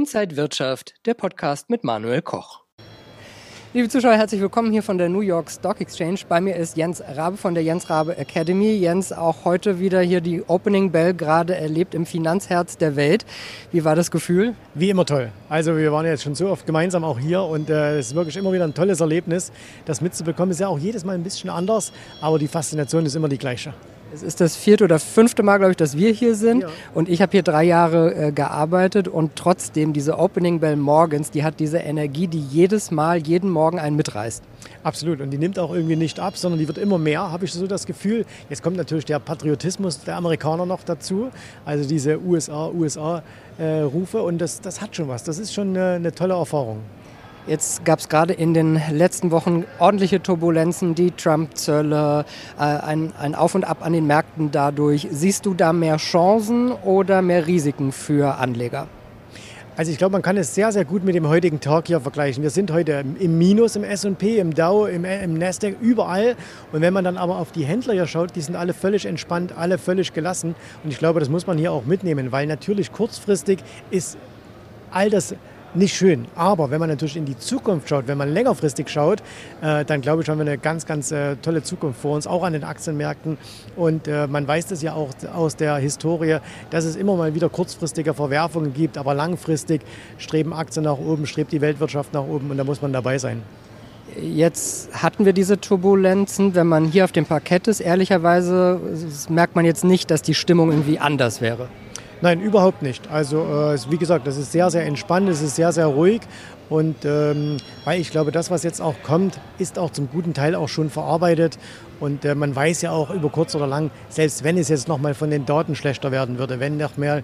Inside Wirtschaft, der Podcast mit Manuel Koch. Liebe Zuschauer, herzlich willkommen hier von der New York Stock Exchange. Bei mir ist Jens Rabe von der Jens Rabe Academy. Jens, auch heute wieder hier die Opening Bell gerade erlebt im Finanzherz der Welt. Wie war das Gefühl? Wie immer toll. Also wir waren jetzt schon so oft gemeinsam auch hier und es ist wirklich immer wieder ein tolles Erlebnis. Das mitzubekommen ist ja auch jedes Mal ein bisschen anders, aber die Faszination ist immer die gleiche. Es ist das 4. oder 5. Mal, glaube ich, dass wir hier sind. Ja. Und ich habe hier 3 Jahre gearbeitet und trotzdem diese Opening Bell morgens, die hat diese Energie, die jedes Mal, jeden Morgen einen mitreißt. Absolut. Und die nimmt auch irgendwie nicht ab, sondern die wird immer mehr, habe ich so das Gefühl. Jetzt kommt natürlich der Patriotismus der Amerikaner noch dazu, also diese USA-Rufe und das hat schon was. Das ist schon eine tolle Erfahrung. Jetzt gab es gerade in den letzten Wochen ordentliche Turbulenzen, die Trump-Zölle, ein Auf und Ab an den Märkten dadurch. Siehst du da mehr Chancen oder mehr Risiken für Anleger? Also ich glaube, man kann es sehr, sehr gut mit dem heutigen Tag hier vergleichen. Wir sind heute im Minus im S&P, im Dow, im Nasdaq, überall. Und wenn man dann aber auf die Händler hier schaut, die sind alle völlig entspannt, alle völlig gelassen. Und ich glaube, das muss man hier auch mitnehmen, weil natürlich kurzfristig ist all das nicht schön, aber wenn man natürlich in die Zukunft schaut, wenn man längerfristig schaut, dann glaube ich, haben wir eine ganz, ganz tolle Zukunft vor uns, auch an den Aktienmärkten. Und man weiß das ja auch aus der Historie, dass es immer mal wieder kurzfristige Verwerfungen gibt, aber langfristig streben Aktien nach oben, strebt die Weltwirtschaft nach oben und da muss man dabei sein. Jetzt hatten wir diese Turbulenzen. Wenn man hier auf dem Parkett ist, ehrlicherweise merkt man jetzt nicht, dass die Stimmung irgendwie anders wäre. Nein, überhaupt nicht. Also wie gesagt, das ist sehr, sehr entspannt, es ist sehr, sehr ruhig und weil ich glaube, das, was jetzt auch kommt, ist auch zum guten Teil auch schon verarbeitet und man weiß ja auch über kurz oder lang, selbst wenn es jetzt nochmal von den Daten schlechter werden würde, wenn noch mehr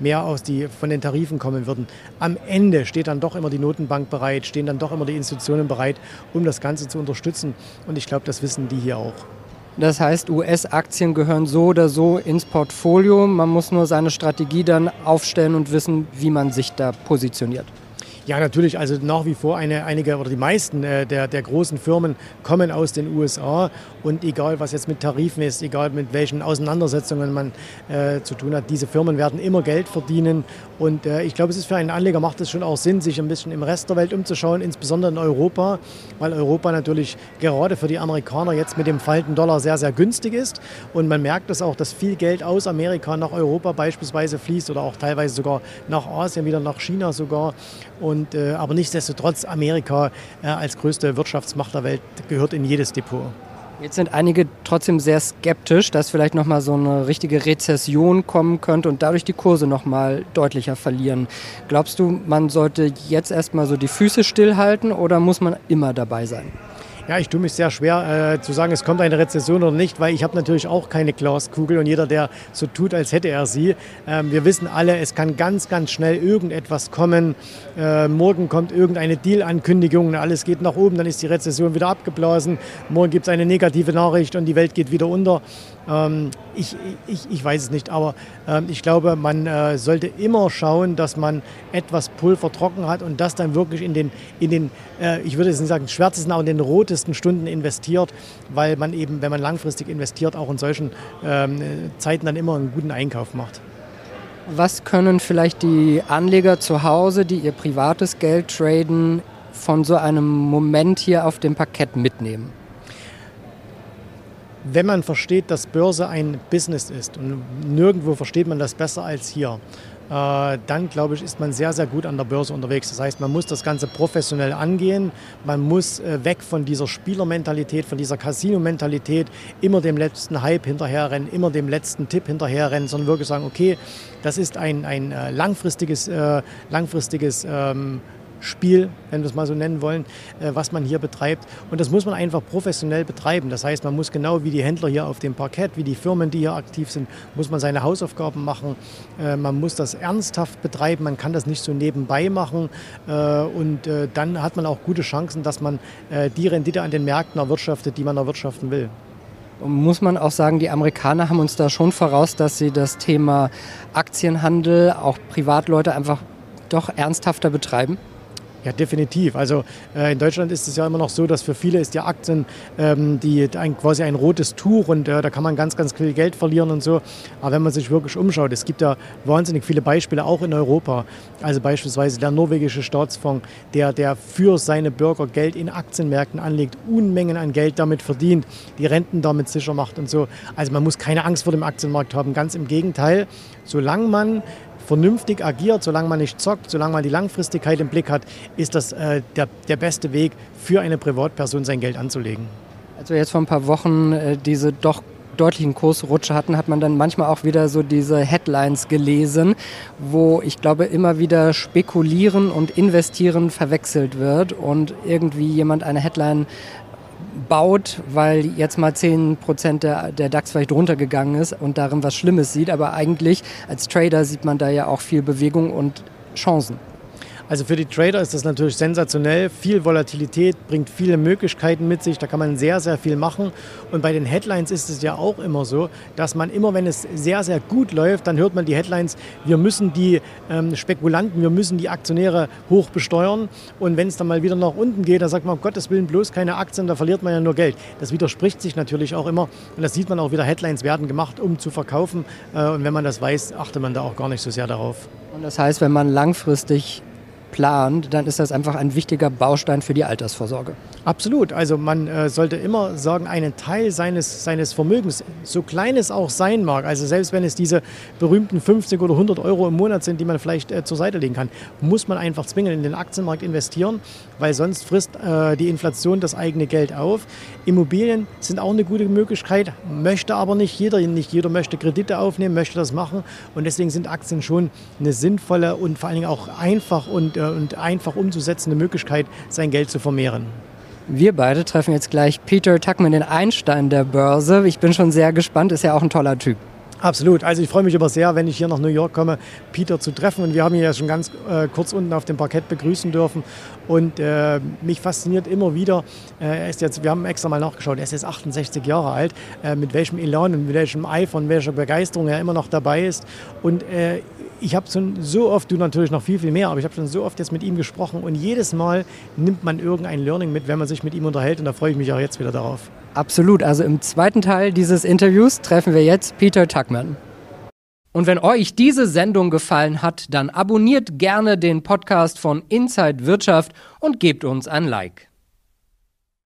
von den Tarifen kommen würden, am Ende steht dann doch immer die Notenbank bereit, stehen dann doch immer die Institutionen bereit, um das Ganze zu unterstützen und ich glaube, das wissen die hier auch. Das heißt, US-Aktien gehören so oder so ins Portfolio. Man muss nur seine Strategie dann aufstellen und wissen, wie man sich da positioniert. Ja, natürlich. Also nach wie vor einige oder die meisten der großen Firmen kommen aus den USA. Und egal, was jetzt mit Tarifen ist, egal mit welchen Auseinandersetzungen man zu tun hat, diese Firmen werden immer Geld verdienen. Und ich glaube, es ist für einen Anleger, macht es schon auch Sinn, sich ein bisschen im Rest der Welt umzuschauen, insbesondere in Europa, weil Europa natürlich gerade für die Amerikaner jetzt mit dem fallenden Dollar sehr, sehr günstig ist. Und man merkt das auch, dass viel Geld aus Amerika nach Europa beispielsweise fließt oder auch teilweise sogar nach Asien, wieder nach China sogar. Aber nichtsdestotrotz, Amerika als größte Wirtschaftsmacht der Welt gehört in jedes Depot. Jetzt sind einige trotzdem sehr skeptisch, dass vielleicht nochmal so eine richtige Rezession kommen könnte und dadurch die Kurse nochmal deutlicher verlieren. Glaubst du, man sollte jetzt erstmal so die Füße stillhalten oder muss man immer dabei sein? Ja, ich tue mich sehr schwer zu sagen, es kommt eine Rezession oder nicht, weil ich habe natürlich auch keine Glaskugel und jeder, der so tut, als hätte er sie. Wir wissen alle, es kann ganz, ganz schnell irgendetwas kommen. Morgen kommt irgendeine Deal-Ankündigung, alles geht nach oben, dann ist die Rezession wieder abgeblasen. Morgen gibt es eine negative Nachricht und die Welt geht wieder unter. Ich weiß es nicht, aber ich glaube, man sollte immer schauen, dass man etwas Pulver trocken hat und das dann wirklich in den ich würde jetzt nicht sagen schwärzesten, aber in den rotesten Stunden investiert, weil man eben, wenn man langfristig investiert, auch in solchen Zeiten dann immer einen guten Einkauf macht. Was können vielleicht die Anleger zu Hause, die ihr privates Geld traden, von so einem Moment hier auf dem Parkett mitnehmen? Wenn man versteht, dass Börse ein Business ist und nirgendwo versteht man das besser als hier, dann glaube ich, ist man sehr, sehr gut an der Börse unterwegs. Das heißt, man muss das Ganze professionell angehen, man muss weg von dieser Spielermentalität, von dieser Casino-Mentalität, immer dem letzten Hype hinterherrennen, immer dem letzten Tipp hinterherrennen, sondern wirklich sagen, okay, das ist ein langfristiges Spiel, wenn wir es mal so nennen wollen, was man hier betreibt. Und das muss man einfach professionell betreiben. Das heißt, man muss genau wie die Händler hier auf dem Parkett, wie die Firmen, die hier aktiv sind, muss man seine Hausaufgaben machen. Man muss das ernsthaft betreiben. Man kann das nicht so nebenbei machen. Und dann hat man auch gute Chancen, dass man die Rendite an den Märkten erwirtschaftet, die man erwirtschaften will. Muss man auch sagen, die Amerikaner haben uns da schon voraus, dass sie das Thema Aktienhandel, auch Privatleute einfach doch ernsthafter betreiben? Ja, definitiv. Also in Deutschland ist es ja immer noch so, dass für viele ist ja Aktien quasi ein rotes Tuch und da kann man ganz, ganz viel Geld verlieren und so. Aber wenn man sich wirklich umschaut, es gibt ja wahnsinnig viele Beispiele, auch in Europa. Also beispielsweise der norwegische Staatsfonds, der für seine Bürger Geld in Aktienmärkten anlegt, Unmengen an Geld damit verdient, die Renten damit sicher macht und so. Also man muss keine Angst vor dem Aktienmarkt haben, ganz im Gegenteil. Solange man vernünftig agiert, solange man nicht zockt, solange man die Langfristigkeit im Blick hat, ist das der beste Weg für eine Privatperson, sein Geld anzulegen. Als wir jetzt vor ein paar Wochen diese doch deutlichen Kursrutsche hatten, hat man dann manchmal auch wieder so diese Headlines gelesen, wo ich glaube immer wieder Spekulieren und Investieren verwechselt wird und irgendwie jemand eine Headline baut, weil jetzt mal 10% der DAX vielleicht runtergegangen ist und darin was Schlimmes sieht. Aber eigentlich als Trader sieht man da ja auch viel Bewegung und Chancen. Also für die Trader ist das natürlich sensationell. Viel Volatilität bringt viele Möglichkeiten mit sich. Da kann man sehr, sehr viel machen. Und bei den Headlines ist es ja auch immer so, dass man immer, wenn es sehr, sehr gut läuft, dann hört man die Headlines, wir müssen die Spekulanten, wir müssen die Aktionäre hoch besteuern. Und wenn es dann mal wieder nach unten geht, dann sagt man, um Gottes Willen, bloß keine Aktien, da verliert man ja nur Geld. Das widerspricht sich natürlich auch immer. Und das sieht man auch wieder, Headlines werden gemacht, um zu verkaufen. Und wenn man das weiß, achtet man da auch gar nicht so sehr darauf. Und das heißt, wenn man langfristig plant, dann ist das einfach ein wichtiger Baustein für die Altersvorsorge. Absolut. Also man sollte immer sagen, einen Teil seines Vermögens, so klein es auch sein mag, also selbst wenn es diese berühmten 50 oder 100 Euro im Monat sind, die man vielleicht zur Seite legen kann, muss man einfach zwingend in den Aktienmarkt investieren, weil sonst frisst die Inflation das eigene Geld auf. Immobilien sind auch eine gute Möglichkeit, möchte aber nicht jeder. Nicht jeder möchte Kredite aufnehmen, möchte das machen und deswegen sind Aktien schon eine sinnvolle und vor allen Dingen auch einfach und einfach umzusetzende Möglichkeit, sein Geld zu vermehren. Wir beide treffen jetzt gleich Peter Tuchman, den Einstein der Börse. Ich bin schon sehr gespannt, ist ja auch ein toller Typ. Absolut. Also ich freue mich aber sehr, wenn ich hier nach New York komme, Peter zu treffen. Und wir haben ihn ja schon ganz kurz unten auf dem Parkett begrüßen dürfen. Und mich fasziniert immer wieder, wir haben extra mal nachgeschaut, er ist jetzt 68 Jahre alt, mit welchem Elan und mit welchem Eifer und welcher Begeisterung er immer noch dabei ist. Und ich habe schon so oft, du natürlich noch viel, viel mehr, aber ich habe schon so oft jetzt mit ihm gesprochen und jedes Mal nimmt man irgendein Learning mit, wenn man sich mit ihm unterhält und da freue ich mich auch jetzt wieder darauf. Absolut, also im zweiten Teil dieses Interviews treffen wir jetzt Peter Tuchman. Und wenn euch diese Sendung gefallen hat, dann abonniert gerne den Podcast von Inside Wirtschaft und gebt uns ein Like.